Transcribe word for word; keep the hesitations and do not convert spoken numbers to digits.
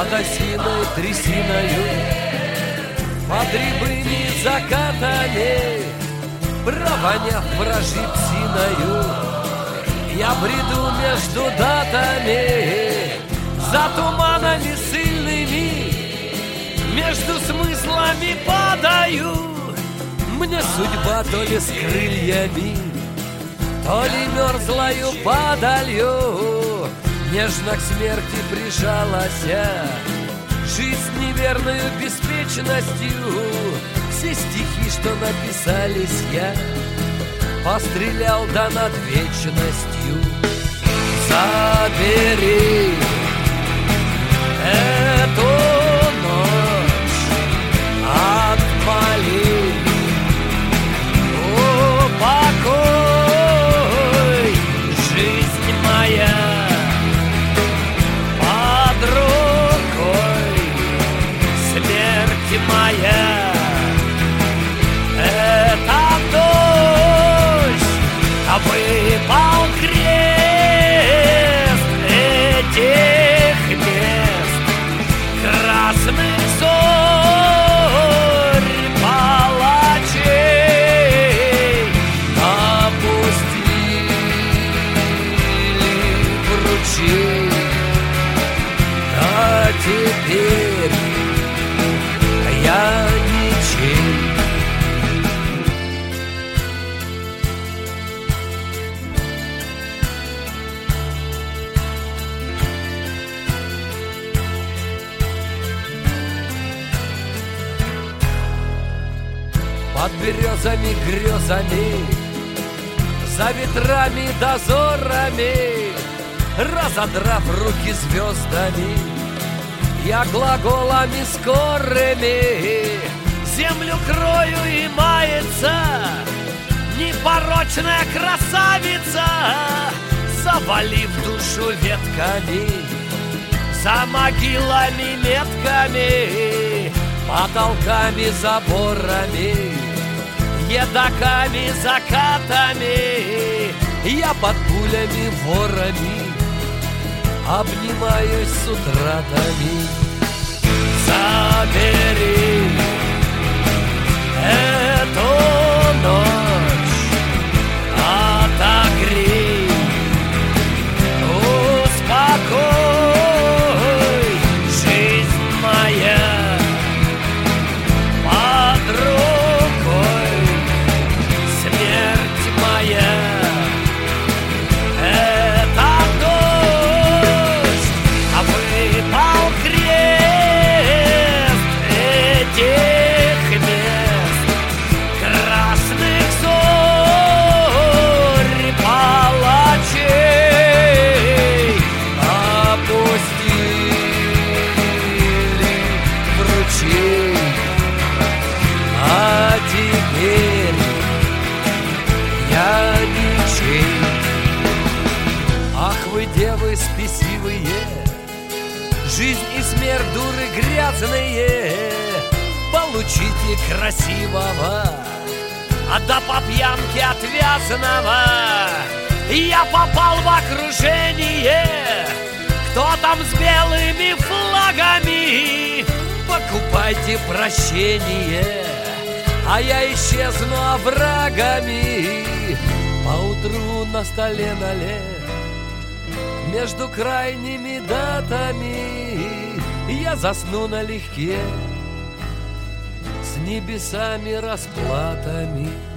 Под осиной трясиною, под рябыми закатами, провоняв вражьей псиною, я бреду между датами, за туманами сильными, между смыслами падаю. Мне судьба то ли с крыльями, то ли мерзлою падалью нежно к смерти прижалась. Жизнь неверную беспечностью, все стихи, что написались, я пострелял да над вечностью. Забери эту ночь, отмоли упокой, жизнь моя под рукой, смерть моя. Это дождь, а выпал крест этих мест, красных зорь палачей опустили в ручей. А теперь я ничей. Под березами грезами, за ветрами дозорами, разодрав руки звездами, я глаголами скорыми землю крою и мается непорочная красавица, завалив душу ветками, за могилами метками, потолками, заборами, едоками, закатами, я под пулями, ворами обнимаюсь с утратами. Забери эту ночь, отогрей, успокой, жизнь моя под рукой, смерть моя. Это дождь, а выпал крест этих мест, красных зорь палачей опустили в ручей. А теперь я ничей. Ах вы, девы спесивые, жизнь и смерть дуры грязные, получите красивого, а да по пьянке отвязанного. Я попал в окружение, кто там с белыми флагами, покупайте прощение, а я исчезну оврагами. Поутру на столе налет между крайними датами я засну налегке с небесами расплатами.